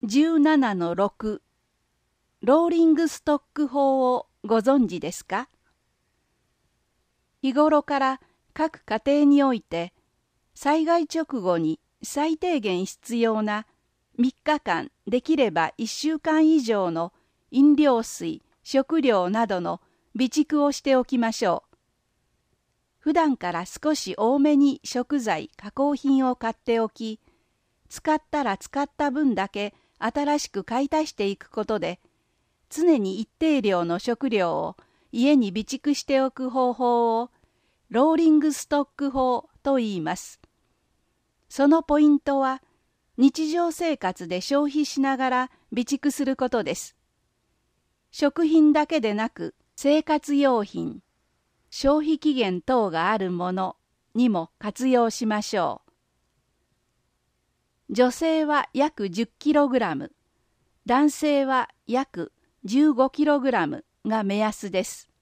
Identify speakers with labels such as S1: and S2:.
S1: 17-6ローリングストック法をご存知ですか？日頃から各家庭において災害直後に最低限必要な3日間できれば1週間以上の飲料水、食料などの備蓄をしておきましょう。普段から少し多めに食材、加工品を買っておき、使ったら使った分だけ新しく買い足していくことで、常に一定量の食料を家に備蓄しておく方法をローリングストック法と言います。そのポイントは、日常生活で消費しながら備蓄することです。食品だけでなく、生活用品、消費期限等があるものにも活用しましょう。女性は約 10kg、男性は約 15kg が目安です。